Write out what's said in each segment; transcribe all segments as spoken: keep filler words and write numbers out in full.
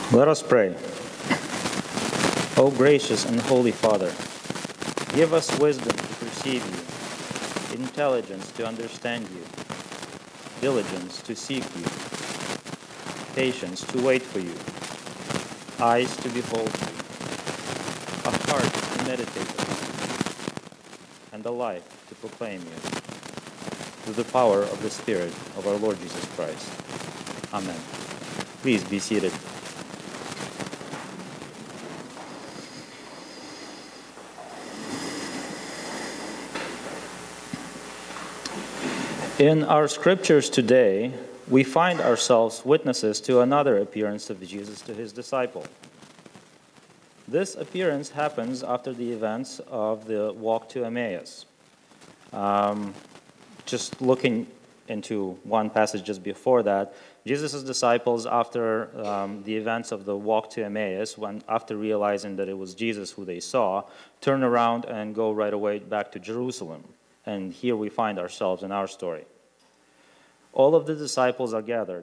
Let us pray. O gracious and holy Father, give us wisdom to perceive you, intelligence to understand you, diligence to seek you, patience to wait for you, eyes to behold you, a heart to meditate on you, and a life to proclaim you, through the power of the Spirit of our Lord Jesus Christ. Amen. Please be seated. In our scriptures today, we find ourselves witnesses to another appearance of Jesus to his disciple. This appearance happens after the events of the walk to Emmaus. Um, just looking into one passage just before that, Jesus' disciples, after um, the events of the walk to Emmaus, when after realizing that it was Jesus who they saw, turn around and go right away back to Jerusalem. And here we find ourselves in our story. All of the disciples are gathered.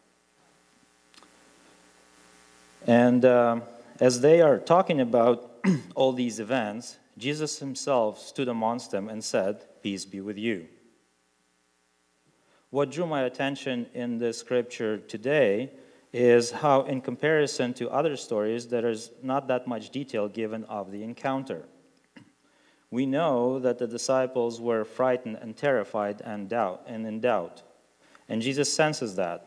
And uh, as they are talking about all these events, Jesus himself stood amongst them and said, "Peace be with you." What drew my attention in this scripture today is how, in comparison to other stories, there is not that much detail given of the encounter. We know that the disciples were frightened and terrified and doubt and in doubt, and Jesus senses that.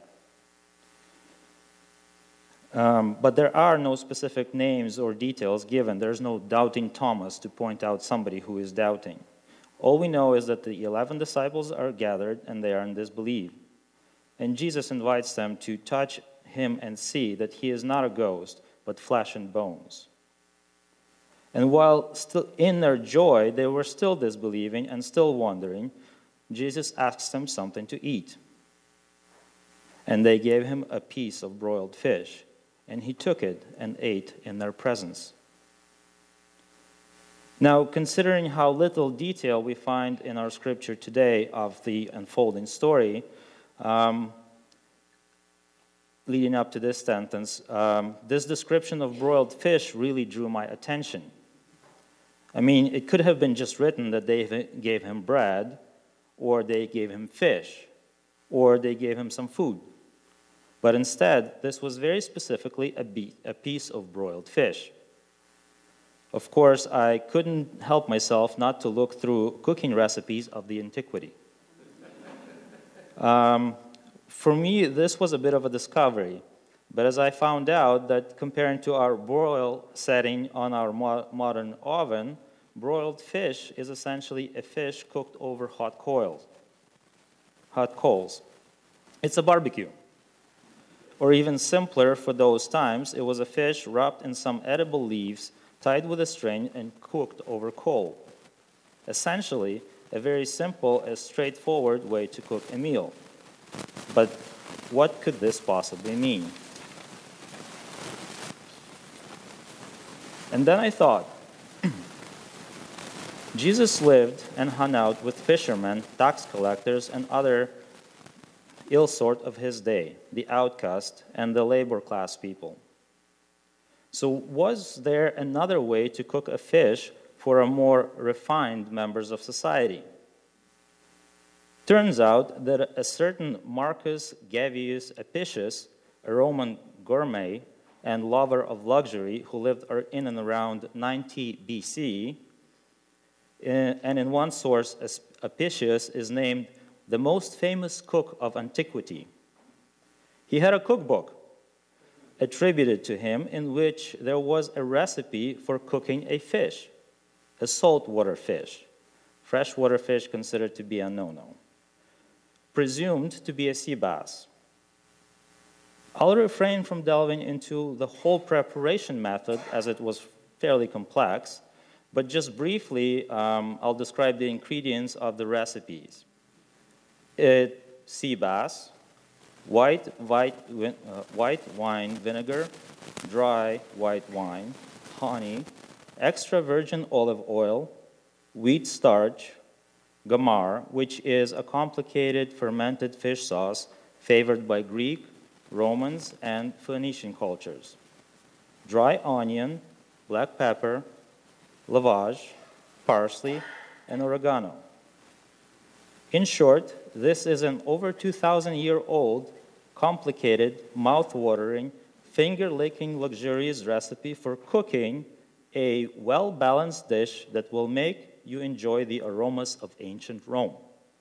Um, but there are no specific names or details given. There's no doubting Thomas to point out somebody who is doubting. All we know is that the eleven disciples are gathered and they are in disbelief. And Jesus invites them to touch him and see that he is not a ghost, but flesh and bones. And while still in their joy, they were still disbelieving and still wondering, Jesus asks them something to eat. And they gave him a piece of broiled fish, and he took it and ate in their presence. Now, considering how little detail we find in our scripture today of the unfolding story, um, leading up to this sentence, um, this description of broiled fish really drew my attention. I mean, it could have been just written that they gave him bread, or they gave him fish, or they gave him some food. But instead, this was very specifically a, be- a piece of broiled fish. Of course, I couldn't help myself not to look through cooking recipes of the antiquity. Um, for me, this was a bit of a discovery. But as I found out that comparing to our broil setting on our mo- modern oven, broiled fish is essentially a fish cooked over hot coals. Hot coals. It's a barbecue. Or even simpler for those times, it was a fish wrapped in some edible leaves, tied with a string, and cooked over coal. Essentially, a very simple and straightforward way to cook a meal. But what could this possibly mean? And then I thought, Jesus lived and hung out with fishermen, tax collectors, and other ill sort of his day, the outcast and the labor class people. So was there another way to cook a fish for a more refined members of society? Turns out that a certain Marcus Gavius Apicius, a Roman gourmet and lover of luxury who lived in and around ninety B C, and in one source, Apicius is named the most famous cook of antiquity. He had a cookbook attributed to him in which there was a recipe for cooking a fish, a saltwater fish, freshwater fish considered to be a no-no, presumed to be a sea bass. I'll refrain from delving into the whole preparation method as it was fairly complex, but just briefly, um, I'll describe the ingredients of the recipes. It, sea bass, white, white, uh, white wine vinegar, dry white wine, honey, extra virgin olive oil, wheat starch, gamar, which is a complicated fermented fish sauce favored by Greek, Romans, and Phoenician cultures. Dry onion, black pepper, lavage, parsley, and oregano. In short, this is an over two thousand year old, complicated, mouth-watering, finger-licking, luxurious recipe for cooking a well-balanced dish that will make you enjoy the aromas of ancient Rome.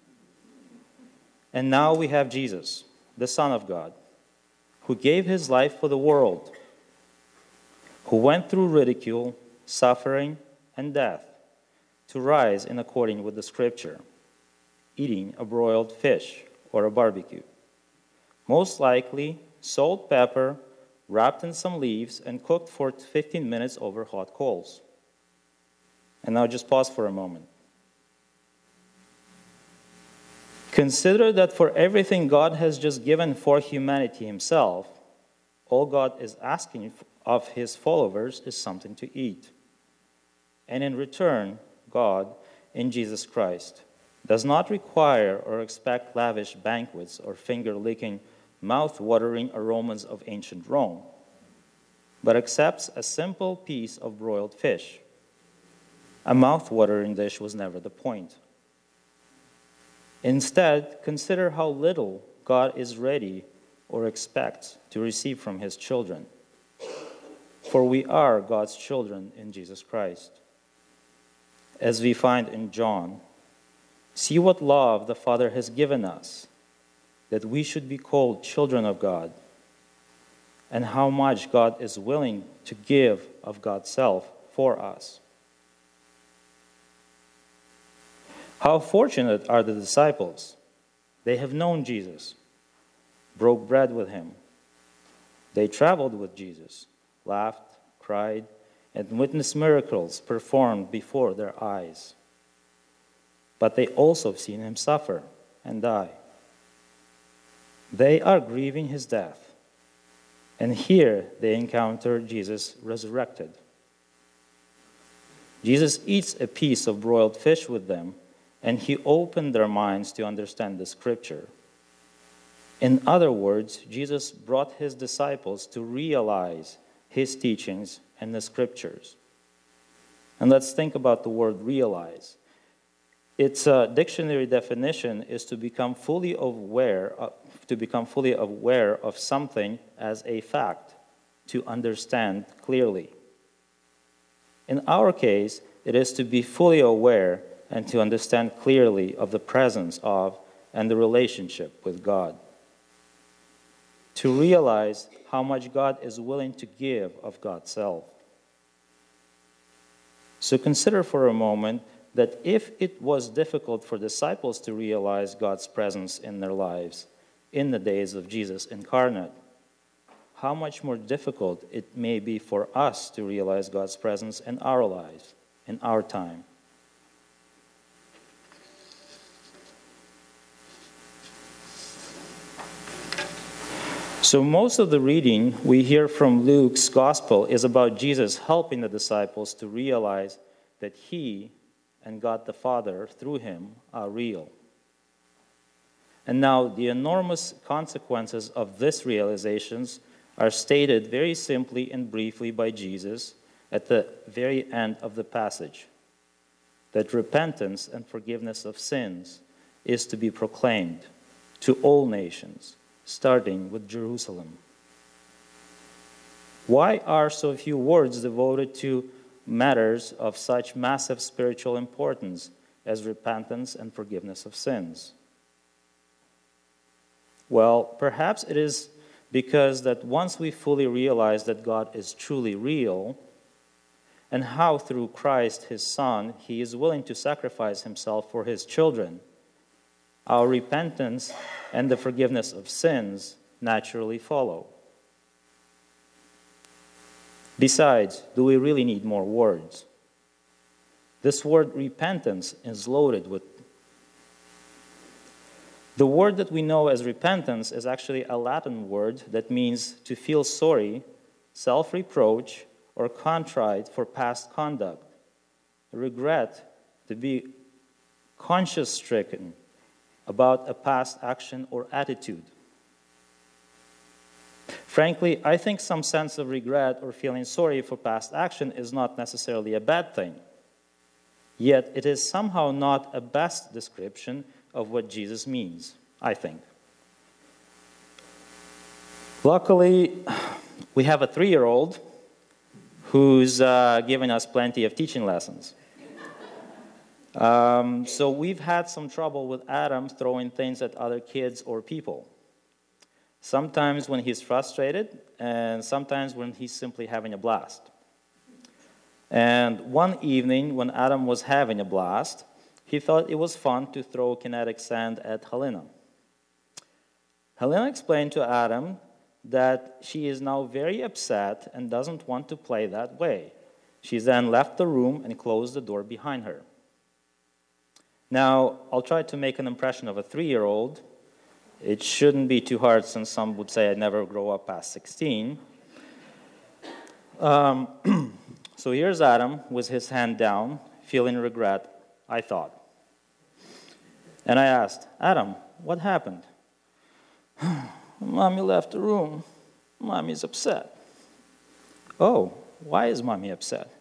And now we have Jesus, the Son of God, who gave his life for the world, who went through ridicule, suffering, and death to rise in accordance with the Scripture, eating a broiled fish or a barbecue. Most likely, salt, pepper, wrapped in some leaves, and cooked for fifteen minutes over hot coals. And now just pause for a moment. Consider that for everything God has just given for humanity himself, all God is asking of his followers is something to eat. And in return, God, in Jesus Christ, does not require or expect lavish banquets or finger-licking, mouth-watering aromas of ancient Rome, but accepts a simple piece of broiled fish. A mouth-watering dish was never the point. Instead, consider how little God is ready or expects to receive from his children. For we are God's children in Jesus Christ. As we find in John, see what love the Father has given us, that we should be called children of God, and how much God is willing to give of God's self for us. How fortunate are the disciples! They have known Jesus, broke bread with him. They traveled with Jesus, laughed, cried, and witnessed miracles performed before their eyes. But they also have seen him suffer and die. They are grieving his death, and here they encounter Jesus resurrected. Jesus eats a piece of broiled fish with them, and he opened their minds to understand the Scripture. In other words, Jesus brought his disciples to realize his teachings and the Scriptures. And let's think about the word realize. Its uh, dictionary definition is to become fully aware, uh, to become fully aware of something as a fact, to understand clearly. In our case, it is to be fully aware and to understand clearly of the presence of and the relationship with God. To realize how much God is willing to give of God's self. So consider for a moment that if it was difficult for disciples to realize God's presence in their lives in the days of Jesus incarnate, how much more difficult it may be for us to realize God's presence in our lives, in our time. So most of the reading we hear from Luke's gospel is about Jesus helping the disciples to realize that he and God the Father, through him, are real. And now the enormous consequences of these realizations are stated very simply and briefly by Jesus at the very end of the passage. That repentance and forgiveness of sins is to be proclaimed to all nations, starting with Jerusalem. Why are so few words devoted to matters of such massive spiritual importance as repentance and forgiveness of sins? Well, perhaps it is because that once we fully realize that God is truly real, and how through Christ, his Son, he is willing to sacrifice himself for his children, our repentance and the forgiveness of sins naturally follow. Besides, do we really need more words? This word repentance is loaded with. The word that we know as repentance is actually a Latin word that means to feel sorry, self-reproach, or contrite for past conduct. Regret, to be conscience-stricken about a past action or attitude. Frankly, I think some sense of regret or feeling sorry for past action is not necessarily a bad thing. Yet it is somehow not a best description of what Jesus means, I think. Luckily, we have a three-year-old who's uh, giving us plenty of teaching lessons. Um, so we've had some trouble with Adam throwing things at other kids or people. Sometimes when he's frustrated, and sometimes when he's simply having a blast. And one evening, when Adam was having a blast, he thought it was fun to throw kinetic sand at Helena. Helena explained to Adam that she is now very upset and doesn't want to play that way. She then left the room and closed the door behind her. Now, I'll try to make an impression of a three-year-old. It shouldn't be too hard, since some would say I'd never grow up past sixteen. Um, so here's Adam with his hand down, feeling regret, I thought. And I asked, Adam, what happened? Mommy left the room. Mommy's upset. Oh, why is Mommy upset?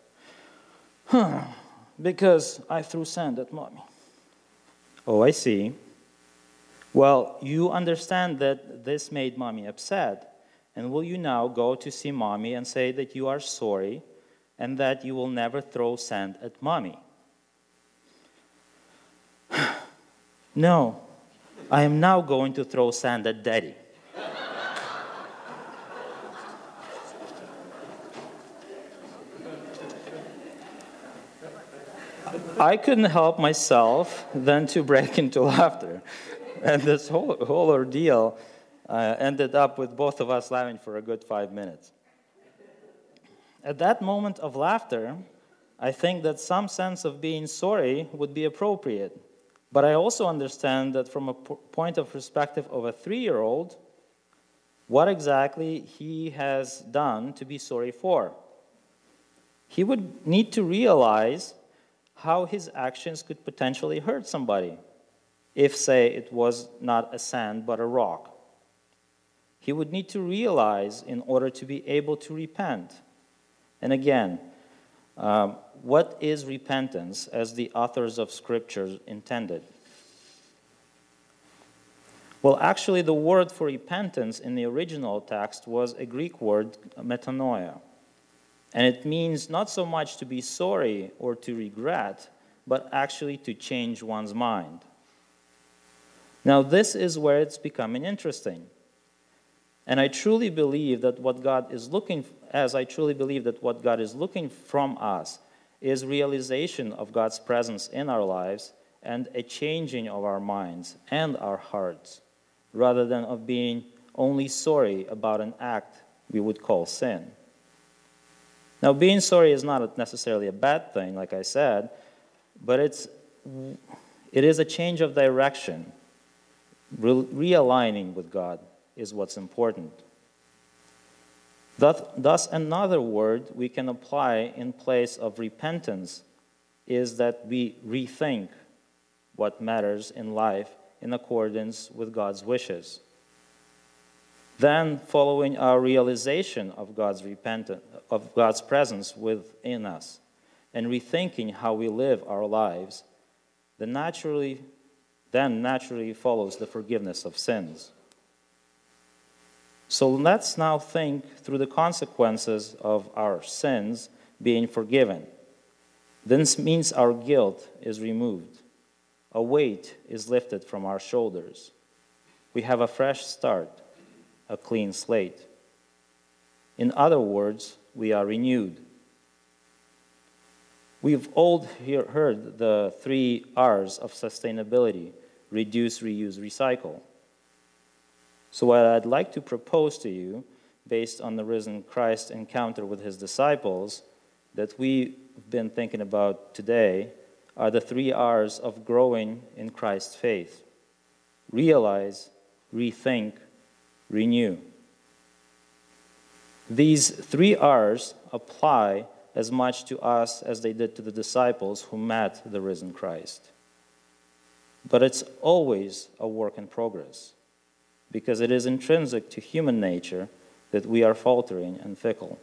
Because I threw sand at Mommy. Oh, I see. Well, you understand that this made Mommy upset, and will you now go to see Mommy and say that you are sorry and that you will never throw sand at Mommy? No, I am now going to throw sand at Daddy. I couldn't help myself then to break into laughter. And this whole, whole ordeal uh, ended up with both of us laughing for a good five minutes. At that moment of laughter, I think that some sense of being sorry would be appropriate. But I also understand that from a p- point of perspective of a three-year-old, what exactly he has done to be sorry for. He would need to realize how his actions could potentially hurt somebody, if, say, it was not a sand but a rock. He would need to realize in order to be able to repent. And again, um, what is repentance as the authors of Scripture intended? Well, actually, the word for repentance in the original text was a Greek word, metanoia. And it means not so much to be sorry or to regret, but actually to change one's mind. Now, this is where it's becoming interesting. And I truly believe that what God is looking, as I truly believe that what God is looking from us is realization of God's presence in our lives and a changing of our minds and our hearts, rather than of being only sorry about an act we would call sin. Now, being sorry is not necessarily a bad thing, like I said, but it's it is a change of direction. Re- realigning with God is what's important. Thus, thus, another word we can apply in place of repentance is that we rethink what matters in life in accordance with God's wishes. Then, following our realization of God's repentance, of God's presence within us, and rethinking how we live our lives, then naturally, then naturally follows the forgiveness of sins. So let's now think through the consequences of our sins being forgiven. This means our guilt is removed. A weight is lifted from our shoulders. We have a fresh start, a clean slate. In other words, we are renewed. We've all hear, heard the three R's of sustainability: reduce, reuse, recycle. So what I'd like to propose to you, based on the risen Christ encounter with his disciples, that we've been thinking about today, are the three R's of growing in Christ's faith: realize, rethink, renew. These three R's apply as much to us as they did to the disciples who met the risen Christ. But it's always a work in progress, because it is intrinsic to human nature that we are faltering and fickle.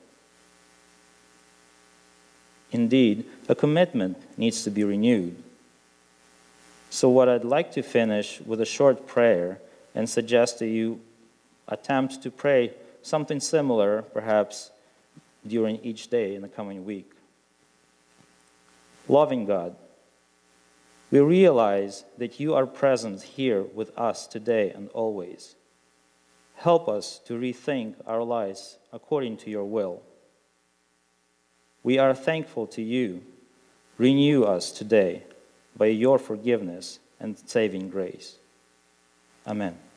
Indeed, a commitment needs to be renewed. So what I'd like to finish with a short prayer and suggest that you attempt to pray something similar, perhaps during each day in the coming week. Loving God, we realize that you are present here with us today and always. Help us to rethink our lives according to your will. We are thankful to you. Renew us today by your forgiveness and saving grace. Amen.